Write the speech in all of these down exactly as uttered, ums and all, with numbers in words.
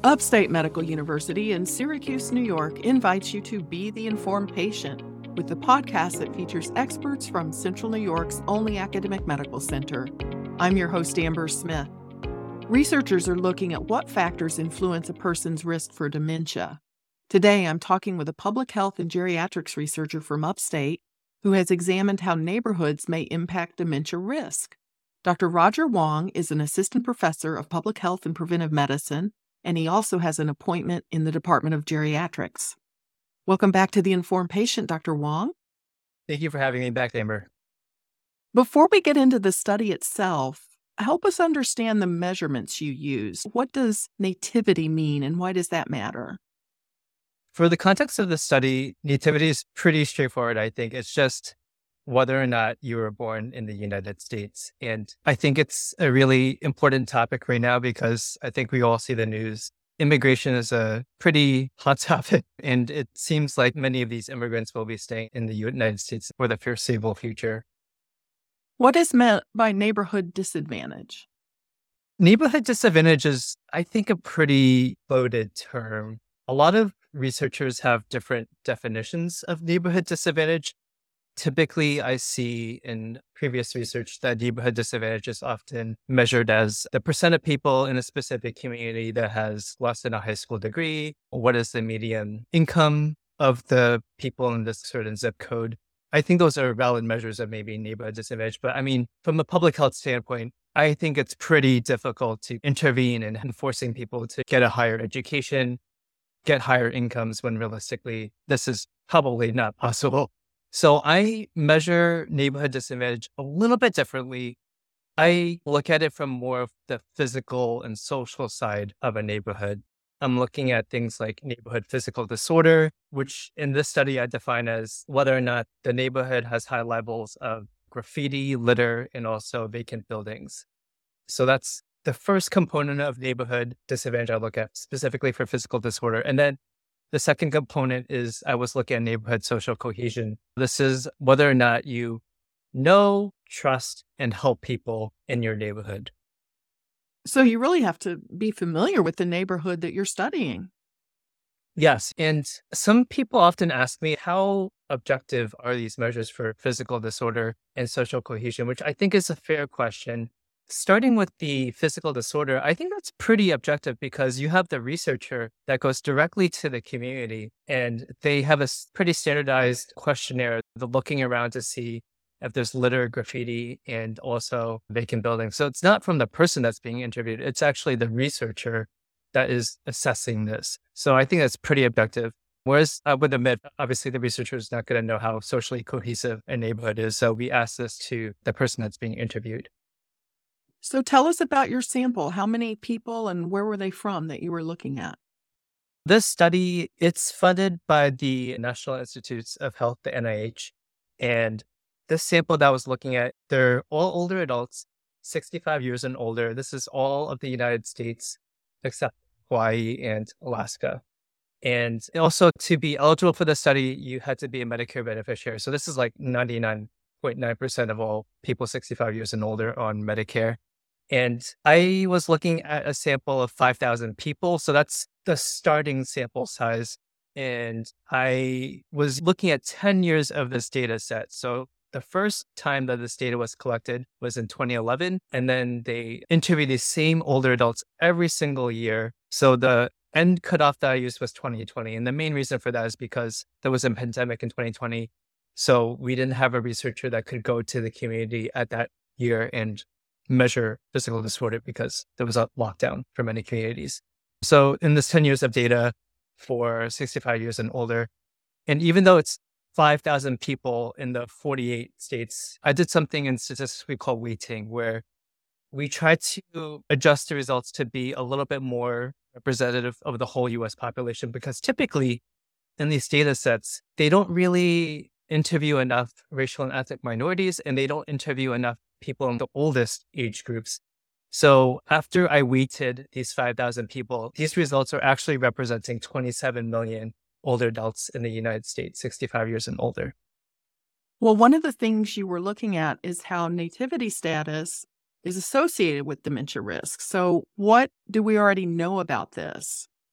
Upstate Medical University in Syracuse, New York invites you to Be the Informed Patient with the podcast that features experts from Central New York's only academic medical center. I'm your host, Amber Smith. Researchers are looking at what factors influence a person's risk for dementia. Today, I'm talking with a public health and geriatrics researcher from Upstate who has examined how neighborhoods may impact dementia risk. Doctor Roger Wong is an assistant professor of public health and preventive medicine, and he also has an appointment in the Department of Geriatrics. Welcome back to The Informed Patient, Doctor Wong. Thank you for having me back, Amber. Before we get into the study itself, help us understand the measurements you use. What does nativity mean, and why does that matter? For the context of the study, nativity is pretty straightforward, I think. It's just whether or not you were born in the United States. And I think it's a really important topic right now because I think we all see the news. Immigration is a pretty hot topic, and it seems like many of these immigrants will be staying in the United States for the foreseeable future. What is meant by neighborhood disadvantage? Neighborhood disadvantage is, I think, a pretty loaded term. A lot of researchers have different definitions of neighborhood disadvantage. Typically, I see in previous research that neighborhood disadvantage is often measured as the percent of people in a specific community that has less than a high school degree. What is the median income of the people in this certain zip code? I think those are valid measures of maybe neighborhood disadvantage. But I mean, from a public health standpoint, I think it's pretty difficult to intervene in forcing people to get a higher education, get higher incomes when realistically this is probably not possible. So I measure neighborhood disadvantage a little bit differently. I look at it from more of the physical and social side of a neighborhood. I'm looking at things like neighborhood physical disorder, which in this study I define as whether or not the neighborhood has high levels of graffiti, litter, and also vacant buildings. So that's the first component of neighborhood disadvantage I look at specifically for physical disorder. And then the second component is I was looking at neighborhood social cohesion. This is whether or not you know, trust, and help people in your neighborhood. So you really have to be familiar with the neighborhood that you're studying. Yes. And some people often ask me, how objective are these measures for physical disorder and social cohesion, which I think is a fair question. Starting with the physical disorder, I think that's pretty objective because you have the researcher that goes directly to the community and they have a pretty standardized questionnaire. They're looking around to see if there's litter, graffiti, and also vacant buildings. So it's not from the person that's being interviewed. It's actually the researcher that is assessing this. So I think that's pretty objective. Whereas I would admit, obviously, the researcher is not going to know how socially cohesive a neighborhood is. So we ask this to the person that's being interviewed. So tell us about your sample. How many people and where were they from that you were looking at? This study, it's funded by the National Institutes of Health, the N I H. And this sample that I was looking at, they're all older adults, sixty-five years and older. This is all of the United States except Hawaii and Alaska. And also to be eligible for the study, you had to be a Medicare beneficiary. So this is like ninety-nine point nine percent of all people sixty-five years and older on Medicare. And I was looking at a sample of five thousand people. So that's the starting sample size. And I was looking at ten years of this data set. So the first time that this data was collected was in twenty eleven. And then they interviewed these same older adults every single year. So the end cutoff that I used was twenty twenty. And the main reason for that is because there was a pandemic in twenty twenty. So we didn't have a researcher that could go to the community at that year and measure physical disorder because there was a lockdown for many communities. So in this ten years of data for sixty-five years and older, and even though it's five thousand people in the forty-eight states, I did something in statistics we call weighting, where we try to adjust the results to be a little bit more representative of the whole U S population, because typically in these data sets, they don't really interview enough racial and ethnic minorities, and they don't interview enough people in the oldest age groups. So after I weighted these five thousand people, these results are actually representing twenty-seven million older adults in the United States, sixty-five years and older. Well, one of the things you were looking at is how nativity status is associated with dementia risk. So what do we already know about this?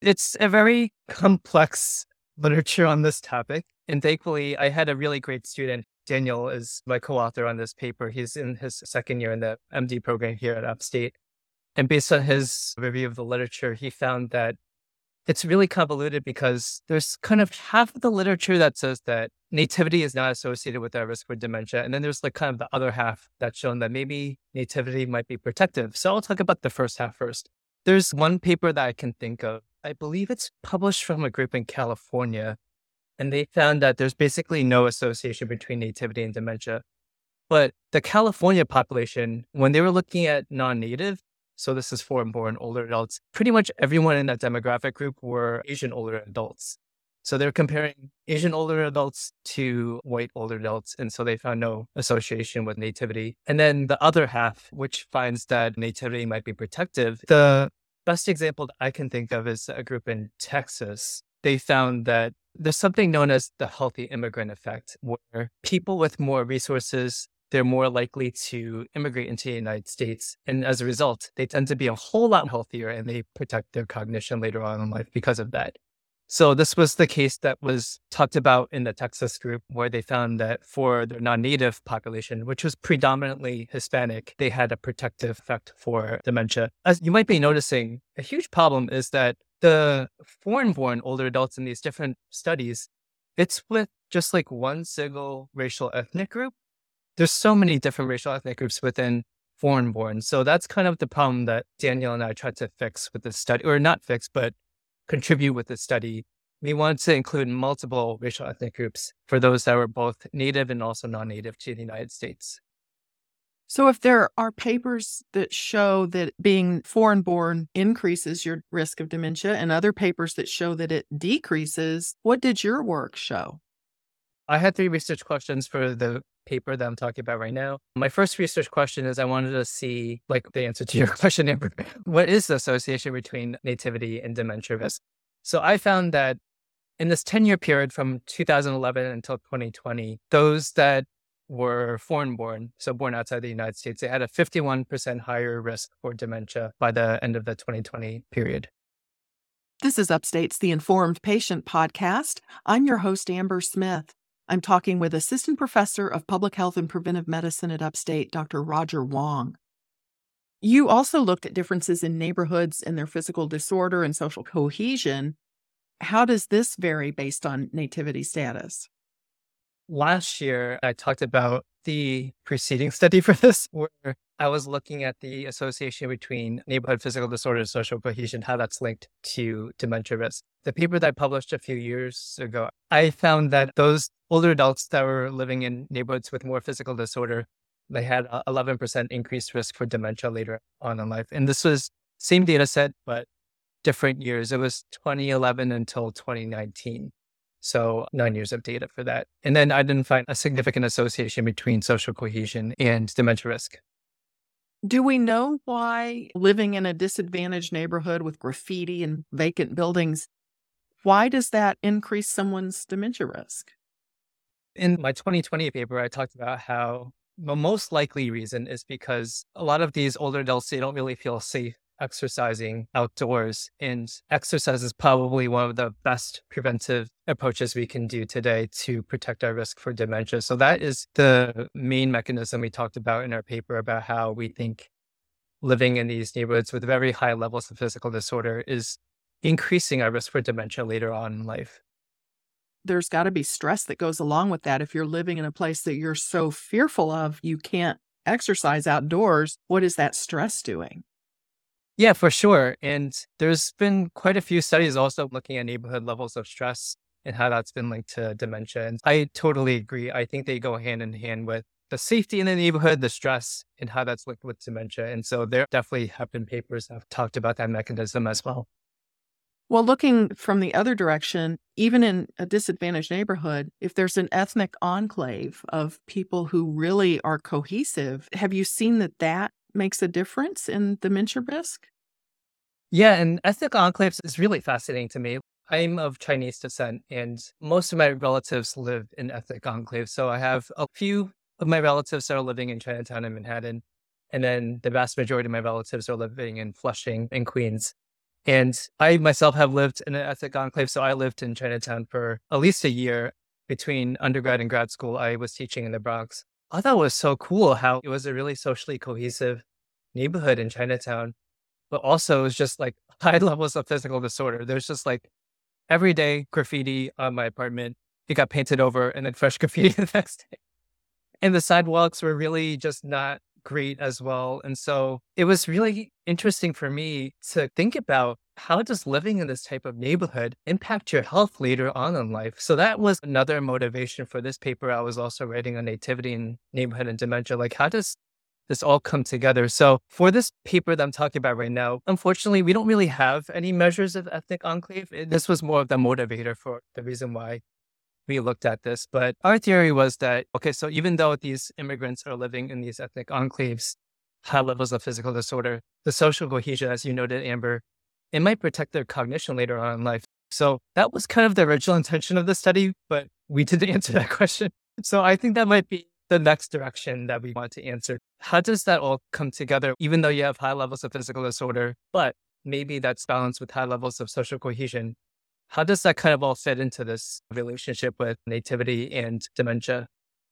It's a very complex literature on this topic. And thankfully, I had a really great student. Daniel is my co-author on this paper. He's in his second year in the M D program here at Upstate. And based on his review of the literature, he found that it's really convoluted because there's kind of half of the literature that says that nativity is not associated with our risk for dementia. And then there's like kind of the other half that's shown that maybe nativity might be protective. So I'll talk about the first half first. There's one paper that I can think of. I believe it's published from a group in California. And they found that there's basically no association between nativity and dementia. But the California population, when they were looking at non-native, so this is foreign-born older adults, pretty much everyone in that demographic group were Asian older adults. So they're comparing Asian older adults to white older adults. And so they found no association with nativity. And then the other half, which finds that nativity might be protective, the best example that I can think of is a group in Texas. They found that there's something known as the healthy immigrant effect, where people with more resources, they're more likely to immigrate into the United States. And as a result, they tend to be a whole lot healthier and they protect their cognition later on in life because of that. So this was the case that was talked about in the Texas group, where they found that for their non-native population, which was predominantly Hispanic, they had a protective effect for dementia. As you might be noticing, a huge problem is that the foreign-born older adults in these different studies, it's with just like one single racial ethnic group. There's so many different racial ethnic groups within foreign-born. So that's kind of the problem that Daniel and I tried to fix with this study, or not fix, but contribute with the study. We wanted to include multiple racial ethnic groups for those that were both native and also non-native to the United States. So if there are papers that show that being foreign-born increases your risk of dementia and other papers that show that it decreases, what did your work show? I had three research questions for the paper that I'm talking about right now. My first research question is I wanted to see, like the answer to your question, Amber, what is the association between nativity and dementia risk? So I found that in this ten-year period from two thousand eleven until twenty twenty, those that were foreign-born, so born outside the United States, they had a fifty-one percent higher risk for dementia by the end of the twenty twenty period. This is Upstate's The Informed Patient podcast. I'm your host, Amber Smith. I'm talking with Assistant Professor of Public Health and Preventive Medicine at Upstate, Doctor Roger Wong. You also looked at differences in neighborhoods and their physical disorder and social cohesion. How does this vary based on nativity status? Last year, I talked about the preceding study for this, where I was looking at the association between neighborhood physical disorder and social cohesion, how that's linked to dementia risk. The paper that I published a few years ago, I found that those older adults that were living in neighborhoods with more physical disorder, they had an eleven percent increased risk for dementia later on in life. And this was same data set, but different years. It was twenty eleven until twenty nineteen. So nine years of data for that. And then I didn't find a significant association between social cohesion and dementia risk. Do we know why living in a disadvantaged neighborhood with graffiti and vacant buildings, why does that increase someone's dementia risk? In my twenty twenty paper, I talked about how the most likely reason is because a lot of these older adults, they don't really feel safe exercising outdoors. And exercise is probably one of the best preventive approaches we can do today to protect our risk for dementia. So that is the main mechanism we talked about in our paper about how we think living in these neighborhoods with very high levels of physical disorder is increasing our risk for dementia later on in life. There's got to be stress that goes along with that. If you're living in a place that you're so fearful of, you can't exercise outdoors. What is that stress doing? Yeah, for sure. And there's been quite a few studies also looking at neighborhood levels of stress and how that's been linked to dementia. And I totally agree. I think they go hand in hand with the safety in the neighborhood, the stress, and how that's linked with dementia. And so there definitely have been papers that have talked about that mechanism as well. Well, looking from the other direction, even in a disadvantaged neighborhood, if there's an ethnic enclave of people who really are cohesive, have you seen that that makes a difference in dementia risk? Yeah, and ethnic enclaves is really fascinating to me. I'm of Chinese descent, and most of my relatives live in ethnic enclaves. So I have a few of my relatives that are living in Chinatown and Manhattan, and then the vast majority of my relatives are living in Flushing and Queens. And I myself have lived in an ethnic enclave. So I lived in Chinatown for at least a year between undergrad and grad school. I was teaching in the Bronx. I thought it was so cool how it was a really socially cohesive neighborhood in Chinatown, but also it was just like high levels of physical disorder. There's just like every day graffiti on my apartment. It got painted over and then fresh graffiti the next day. And the sidewalks were really just not great as well. And so it was really interesting for me to think about how does living in this type of neighborhood impact your health later on in life? So that was another motivation for this paper. I was also writing on nativity and neighborhood and dementia. Like, how does this all come together? So for this paper that I'm talking about right now, unfortunately, we don't really have any measures of ethnic enclave. This was more of the motivator for the reason why we looked at this. But our theory was that, okay, so even though these immigrants are living in these ethnic enclaves, high levels of physical disorder, the social cohesion, as you noted, Amber, it might protect their cognition later on in life. So that was kind of the original intention of the study, but we didn't answer that question. So I think that might be the next direction that we want to answer. How does that all come together, even though you have high levels of physical disorder, but maybe that's balanced with high levels of social cohesion? How does that kind of all fit into this relationship with nativity and dementia?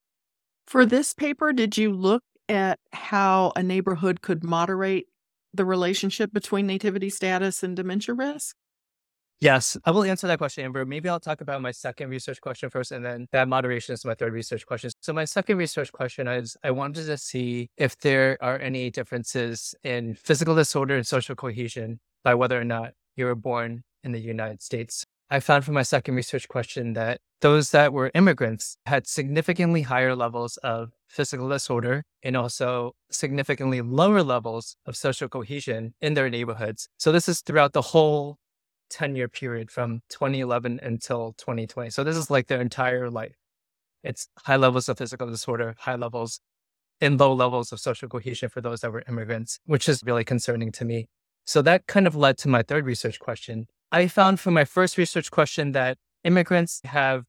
For this paper, did you look at how a neighborhood could moderate the relationship between nativity status and dementia risk? Yes, I will answer that question, Amber. Maybe I'll talk about my second research question first, and then that moderation is my third research question. So my second research question is, I wanted to see if there are any differences in physical disorder and social cohesion by whether or not you were born in the United States. I found from my second research question that those that were immigrants had significantly higher levels of physical disorder and also significantly lower levels of social cohesion in their neighborhoods. So this is throughout the whole ten-year period from twenty eleven until twenty twenty. So this is like their entire life. It's high levels of physical disorder, high levels and low levels of social cohesion for those that were immigrants, which is really concerning to me. So that kind of led to my third research question. I found from my first research question that immigrants have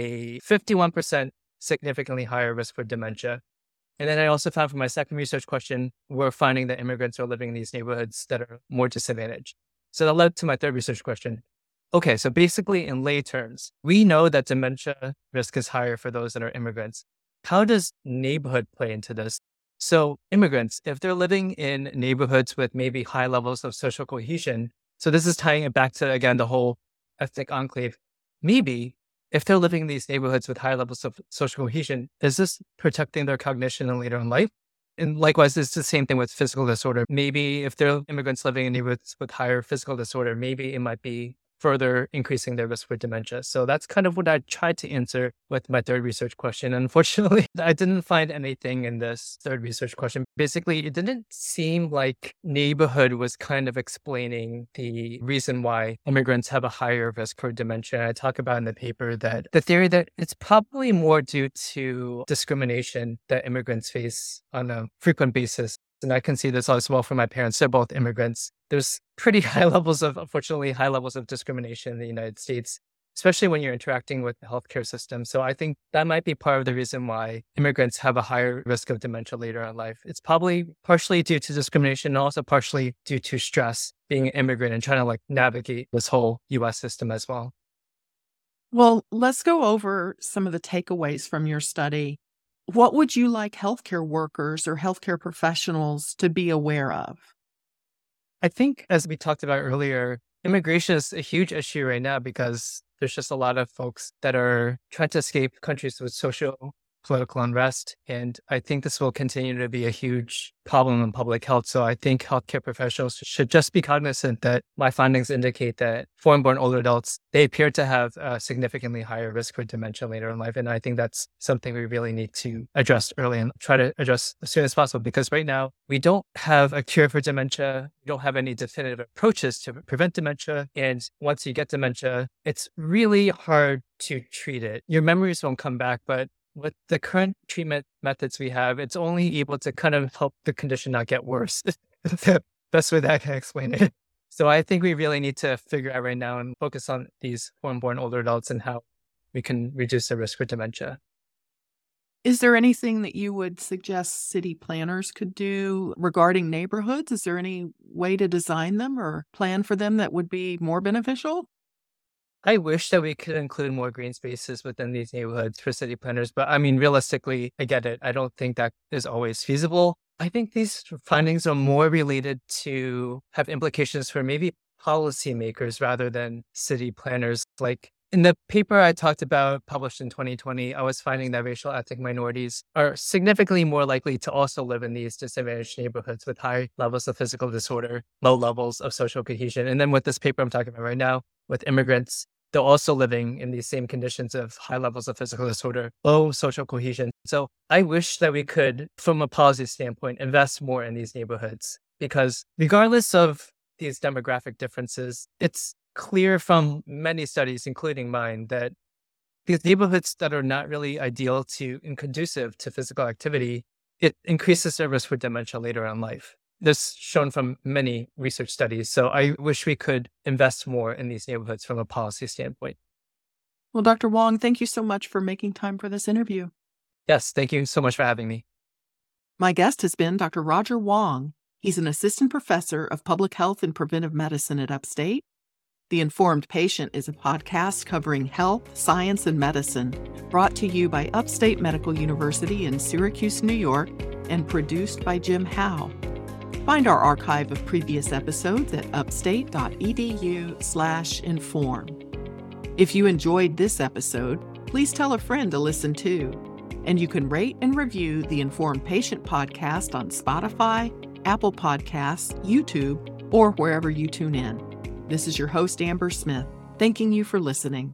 a fifty-one percent significantly higher risk for dementia. And then I also found from my second research question, we're finding that immigrants are living in these neighborhoods that are more disadvantaged. So that led to my third research question. Okay, so basically in lay terms, we know that dementia risk is higher for those that are immigrants. How does neighborhood play into this? So immigrants, if they're living in neighborhoods with maybe high levels of social cohesion, so this is tying it back to, again, the whole ethnic enclave, maybe if they're living in these neighborhoods with high levels of social cohesion, is this protecting their cognition in later in life? And likewise, it's the same thing with physical disorder. Maybe if they're immigrants living in neighborhoods with higher physical disorder, maybe it might be further increasing their risk for dementia. So that's kind of what I tried to answer with my third research question. Unfortunately, I didn't find anything in this third research question. Basically, it didn't seem like neighborhood was kind of explaining the reason why immigrants have a higher risk for dementia. I talk about in the paper that the theory that it's probably more due to discrimination that immigrants face on a frequent basis. And I can see this as well from my parents. They're both immigrants. There's pretty high levels of, unfortunately, high levels of discrimination in the United States, especially when you're interacting with the healthcare system. So I think that might be part of the reason why immigrants have a higher risk of dementia later in life. It's probably partially due to discrimination and also partially due to stress, being an immigrant and trying to like navigate this whole U S system as well. Well, let's go over some of the takeaways from your study. What would you like healthcare workers or healthcare professionals to be aware of? I think, as we talked about earlier, immigration is a huge issue right now because there's just a lot of folks that are trying to escape countries with social, political unrest. And I think this will continue to be a huge problem in public health. So I think healthcare professionals should just be cognizant that my findings indicate that foreign-born older adults, they appear to have a significantly higher risk for dementia later in life. And I think that's something we really need to address early and try to address as soon as possible, because right now we don't have a cure for dementia. We don't have any definitive approaches to prevent dementia. And once you get dementia, it's really hard to treat it. Your memories won't come back, but with the current treatment methods we have, it's only able to kind of help the condition not get worse. The best way that I can explain it. So I think we really need to figure out right now and focus on these foreign-born older adults and how we can reduce the risk for dementia. Is there anything that you would suggest city planners could do regarding neighborhoods? Is there any way to design them or plan for them that would be more beneficial? I wish that we could include more green spaces within these neighborhoods for city planners, but I mean, realistically, I get it. I don't think that is always feasible. I think these findings are more related to have implications for maybe policymakers rather than city planners. Like in the paper I talked about published in twenty twenty, I was finding that racial ethnic minorities are significantly more likely to also live in these disadvantaged neighborhoods with high levels of physical disorder, low levels of social cohesion. And then with this paper I'm talking about right now, with immigrants, they're also living in these same conditions of high levels of physical disorder, low social cohesion. So I wish that we could, from a policy standpoint, invest more in these neighborhoods, because regardless of these demographic differences, it's clear from many studies, including mine, that these neighborhoods that are not really ideal to and conducive to physical activity, it increases the risk for dementia later in life. This shown from many research studies. So I wish we could invest more in these neighborhoods from a policy standpoint. Well, Doctor Wong, thank you so much for making time for this interview. Yes, thank you so much for having me. My guest has been Doctor Roger Wong. He's an assistant professor of public health and preventive medicine at Upstate. The Informed Patient is a podcast covering health, science, and medicine, brought to you by Upstate Medical University in Syracuse, New York, and produced by Jim Howe. Find our archive of previous episodes at upstate.edu slash inform. If you enjoyed this episode, please tell a friend to listen too. And you can rate and review the Informed Patient podcast on Spotify, Apple Podcasts, YouTube, or wherever you tune in. This is your host, Amber Smith, thanking you for listening.